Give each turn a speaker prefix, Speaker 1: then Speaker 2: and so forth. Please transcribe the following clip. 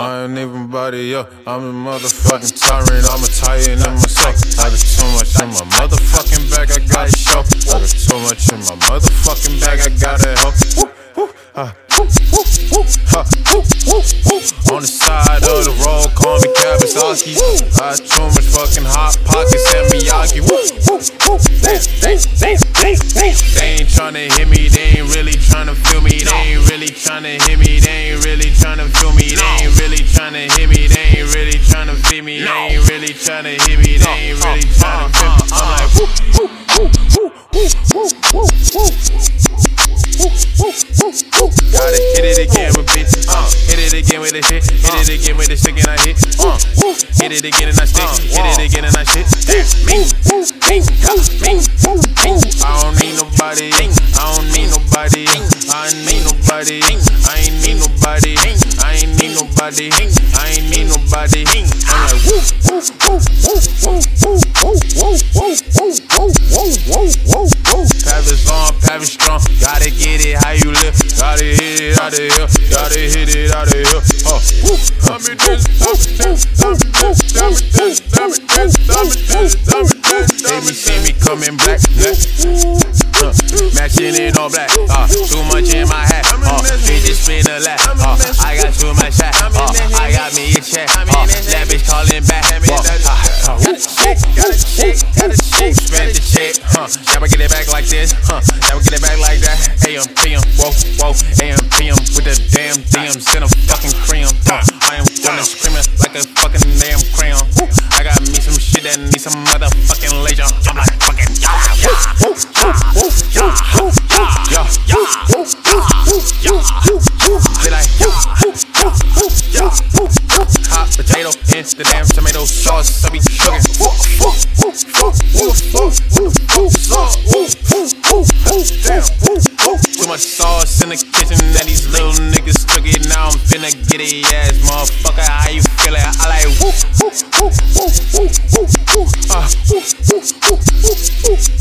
Speaker 1: I ain't even body up. I'm a motherfucking tyrant. I'm a titan in myself. I got too much in my motherfucking bag. I gotta show. I got too much in my motherfucking bag. I gotta help. On the side of the road, call me Kawasaki. I got too much fucking hot pockets and Miyagi. They ain't tryna hit me, they ain't really tryna feel me. They ain't really tryna hit me, they ain't really tryna feel me. They ain't really tryna hit me, they ain't really tryna feed me. They ain't really tryna hit me, they ain't really tryna feel me. I'm like gotta hit it again with bitches. Hit it again with the shit. Hit it again with the stick and I hit. Hit it again and I stick. Hit it again and I shit. I don't need nobody. I don't need nobody. I ain't need nobody. I ain't need nobody. I ain't need nobody. I ain't need nobody. I'm like Pavis on, Pavis strong. Gotta get it how you live. Gotta hit it out of here. Gotta hit it out of here. Baby see me coming black. Matching it all black. Too much in my hat. They just spin a lap. I got too much hat. I got me a check. That bitch calling back. Got a chick, got a chick, got a chick. Spend the check. Never get it back like this. Never get it back like that. AM, PM, whoa, whoa. AM, PM with the damn DMs in a fucking cream. I am gonna screaming like a fucking damn crayon. I got me some shit that needs some motherfucking legend. I'm like fucking hot potato in the damn tomato sauce. I be sugar. Too much sauce in the kitchen and these little niggas took it. Now I'm finna get it, ass motherfucker. How you feelin'? I like whoop.